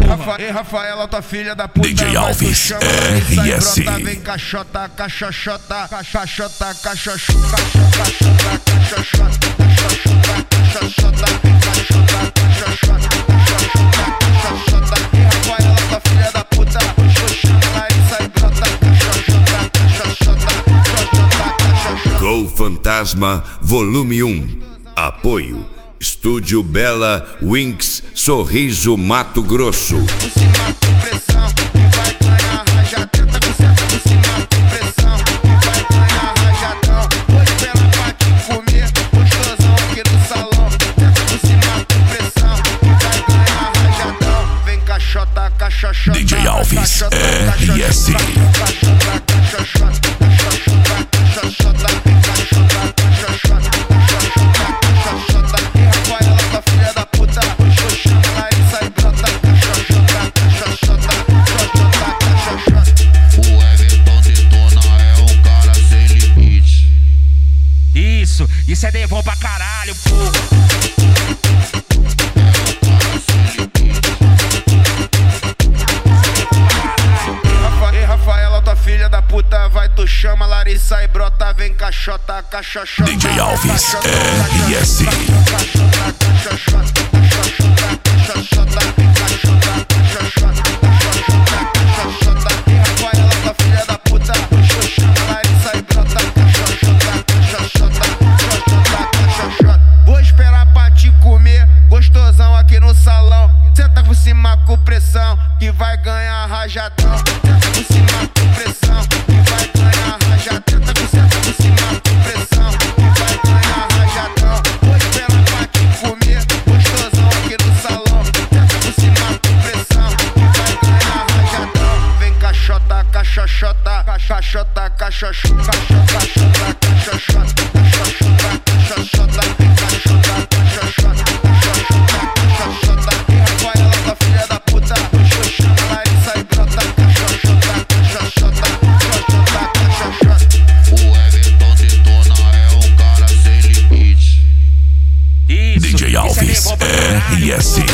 Ei, Rafaela, tua filha da puta. DJ Alves, RS. Vem caixota, caixoxota, caixota, caixoxota, Gol Fantasma Volume 1. Apoio Estúdio Bela Winx, Sorriso, Mato Grosso. DJ Alves, RS. Isso é devon pra caralho, pô. Ei, Rafaela, tua filha da puta, vai, tu chama, Larissa e brota, vem caixota, caixoxota. DJ Alves, RS. Vou esperar pra te comer, gostosão aqui no salão. Senta por cima com pressão, que vai ganhar rajadão. Senta por cima com pressão, que vai ganhar rajadão. Senta por cima com pressão, que vai ganhar rajadão. Vou esperar pra te comer, gostosão aqui no salão. Senta por cima com pressão, que vai ganhar rajadão. Vem caixota, caixoxota, caixota, caixoxota, caixota, caixoxota. DJ Alves, RS.